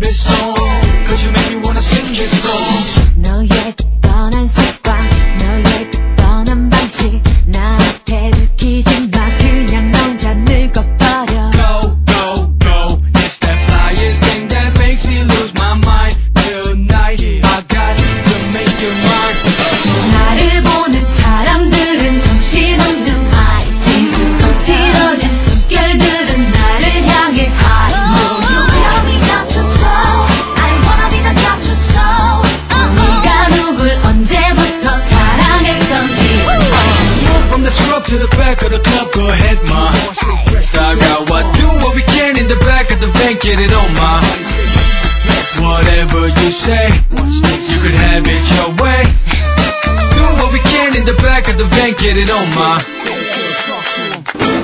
this song. Cause you make me wanna sing this song. 너의 특별한 습관, 너의 특별한 방식 나한테 들키지 마. 그냥 너 혼자 늙어버려. Go, go, go. It's that flyest thing that makes me lose my mind. Tonight I got to make you mine. 나를 보는 사람들은 정신없는 high. 지금 거칠어진 숨결들은 나를 향해 high. You wanna be that your soul. I wanna be that your soul. 네가 누굴 언제부터 사랑했던지. From the scrub to the back of the club, go ahead, ma. Style out what, do what we can in the back of the van, get it on, ma. Whatever you say, you could have it your way. Do what we can in the back of the van, get it on, ma.